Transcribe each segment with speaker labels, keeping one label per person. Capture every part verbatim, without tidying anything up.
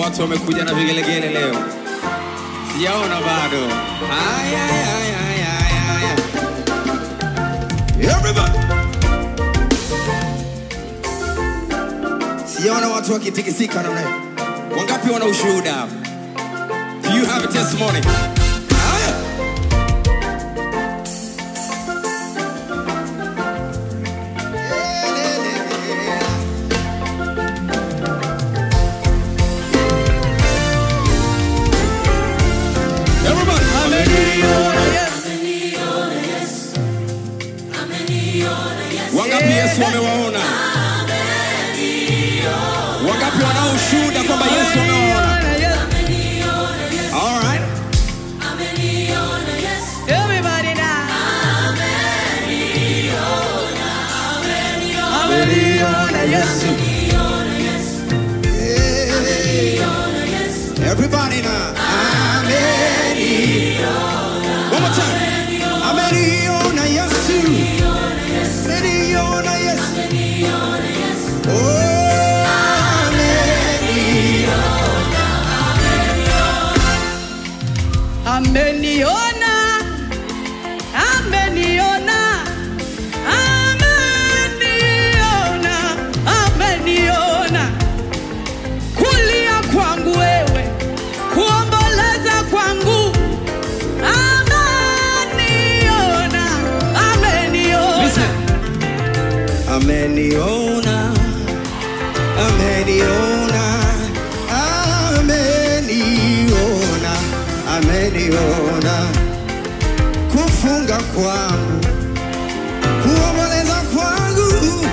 Speaker 1: watu wamekuja na vigelegele leo. Sijaona bado. Ay ay ay ay ay ay. Everybody. Sijaona watu wakitikisika namna hiyo. Wangapi wana ushuhuda? Do you have a testimony? Wangapi Yesu amewaona? Wangapi wanao ushuhuda kwamba Yesu amewaona? All right.
Speaker 2: Everybody now.
Speaker 1: Ameniona Yesu. Everybody now. Ameniona. One more time. Ameniona Yesu. Ameniona Yesu. Oh.
Speaker 2: Ameniona, ameniona, ameniona, ameniona. Kulia kwangu wewe, kuomboleza kwangu. Ameniona, ameniona.
Speaker 1: Listen. Ameniona, ameniona, ameniona. Ameniona kufunga kwangu, kuomboleza kwangu.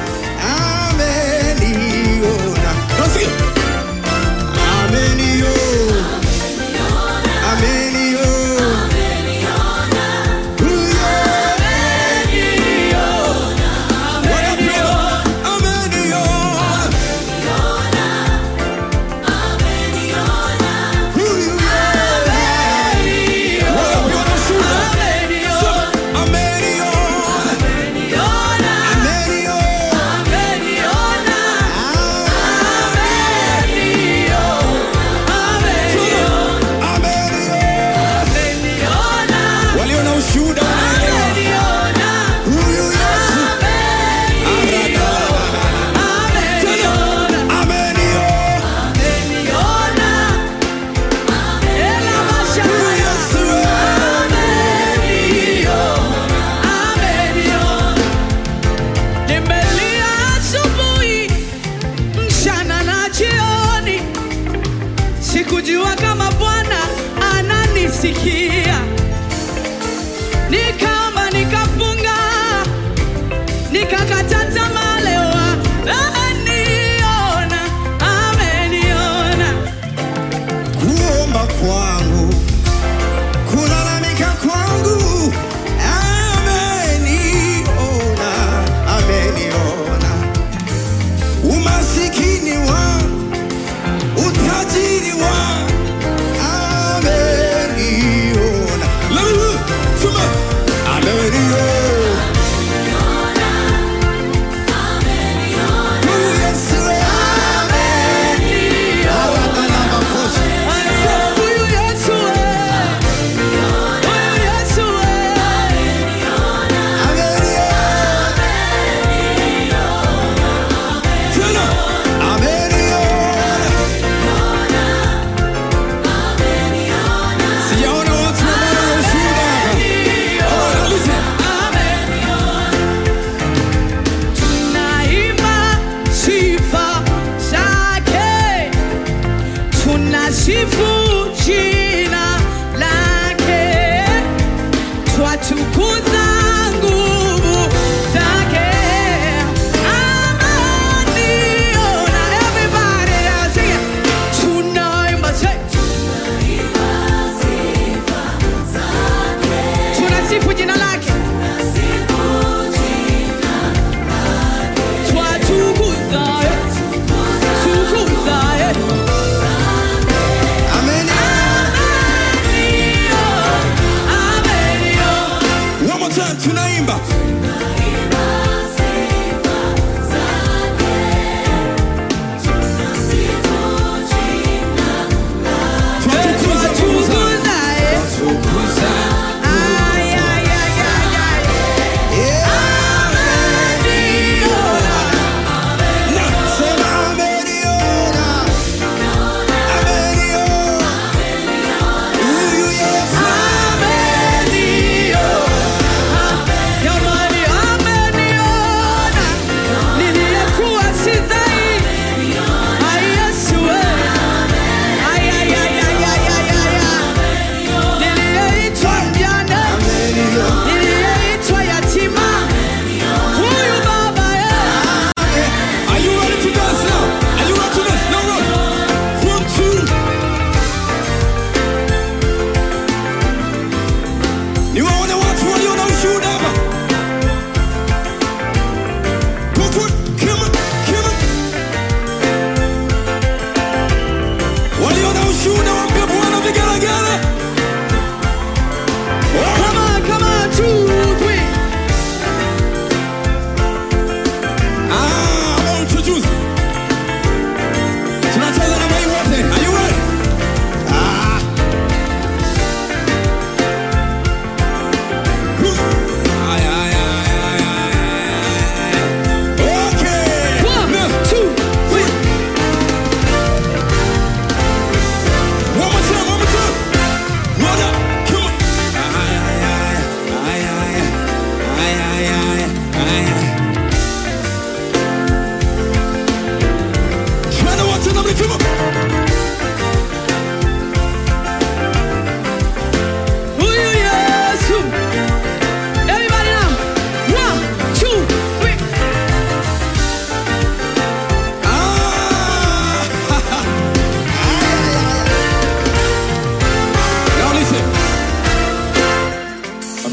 Speaker 1: Ameniona, nasikia. Ameniona, ameniona, ameniona,
Speaker 2: sikujua kama Bwana ananisikia. Nikaomba, nikafunga, nikakata tamaa leo. Ameniona, ameniona.
Speaker 1: Kuomba kwangu, kulalamika kwangu. Ameniona, ameniona. Umasikini wangu, utajiri wangu. Ameniona. Sema, ameniona.
Speaker 2: Sifu jina lake, twatukuza nguvu zake. Ameniona. Everybody now sing it. Tunaimba, say. Tunasifu jina lake. Twatukuza, tukuza, eh.
Speaker 1: Tunaimba.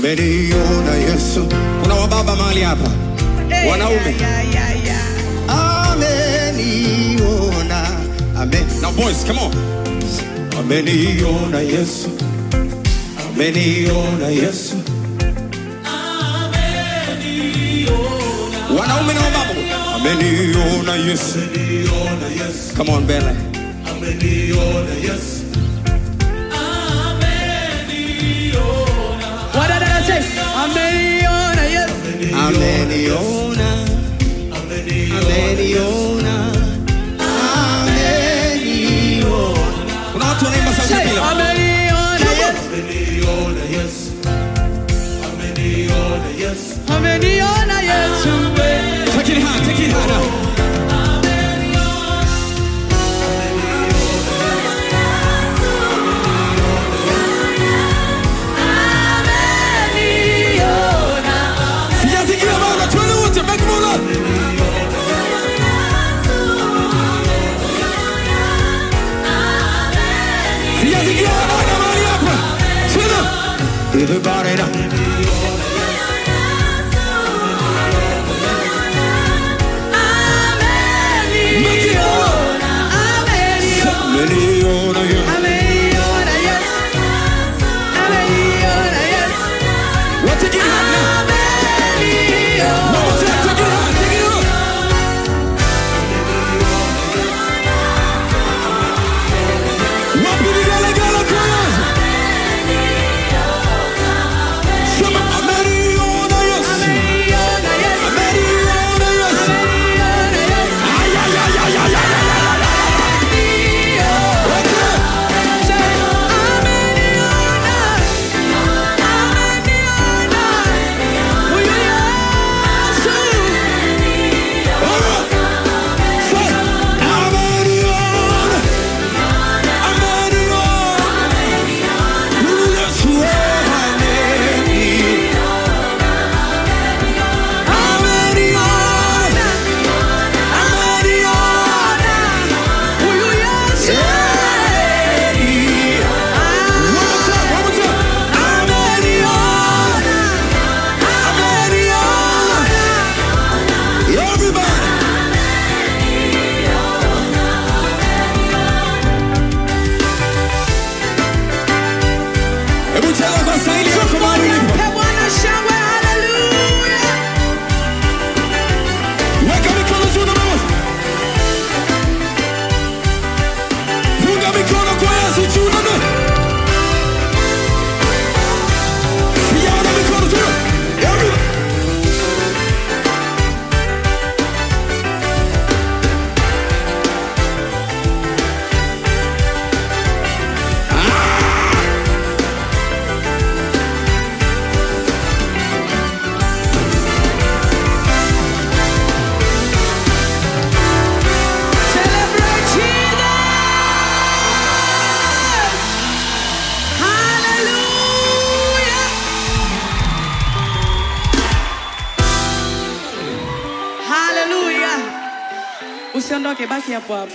Speaker 1: ameniona Yesu. Kuna wababa mahali hapa,
Speaker 2: Hey,
Speaker 1: wanaume.
Speaker 2: yeah, yeah, yeah, yeah.
Speaker 1: Ameniona, amen. Now boys, come on. Ameniona Yesu, ameniona Yesu. Wanaume na wababa, ameniona Yesu. Come on, Bella. Ameniona Yesu.
Speaker 2: What did I say? Ameniona, yes.
Speaker 1: Ameniona, ameniona, ameniona. Kuna watu wanaimba sauti
Speaker 2: Say,
Speaker 1: bila.
Speaker 2: ameniona, yes.
Speaker 1: Ameniona Yesu, ameniona Yesu.
Speaker 2: Ameniona, yes.
Speaker 1: Take it high, take it high now. Sijasikia bado, twende wote, make more love. Sijasikia bado mahali hapa. Twende. Everybody now. Ameniona Yesu.
Speaker 2: Ameniona, yes. Ameniona, yes.
Speaker 1: What take it high now?
Speaker 2: Ameniona.
Speaker 1: One more time, take it high, take it high. Wapi vigelegele kwa Yesu? Sema ameniona Yesu.
Speaker 2: Ameniona, yes.
Speaker 1: Ameniona Yesu.
Speaker 2: Ameniona, yes.
Speaker 1: Ay, ay, ay, ay, ay, ay, ay, ay, ay, ay. Okay.
Speaker 2: Say, ameniona. Ameniona. Huyu Yesu.
Speaker 1: All right. Say, ameniona. Ameniona. Yesu, ameniona. Ameniona.
Speaker 2: Huyu Yesu.
Speaker 1: One more time, one more time. Ameniona. Ameniona. Everybody. Hebu cheza kwa staili yako mahali ulipo.
Speaker 2: Mpe Bwana shangwe, haleluya.
Speaker 1: Weka mikono juu na mama. Funga mikono kwa Yesu juu na mama. Sijaona mikono juu. Everybody.
Speaker 2: Celebrate Jesus. Hallelujah. Hallelujah. Usiondoke, baki hapo hapo.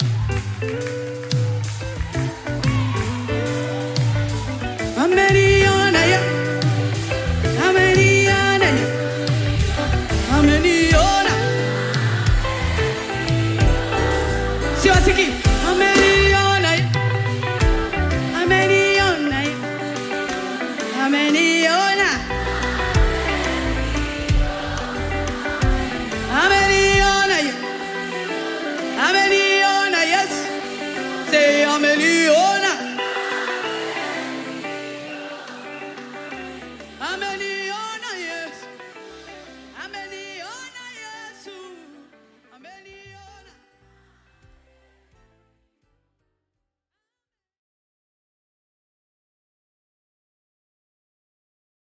Speaker 2: Ameniona, yeah. Ameniona, yeah. Ameniona. Siwasikii. Ameniona, yeah. Ameniona, yeah. Ameniona. Ameniona, yeah. Ameniona, yes. Say ameniona.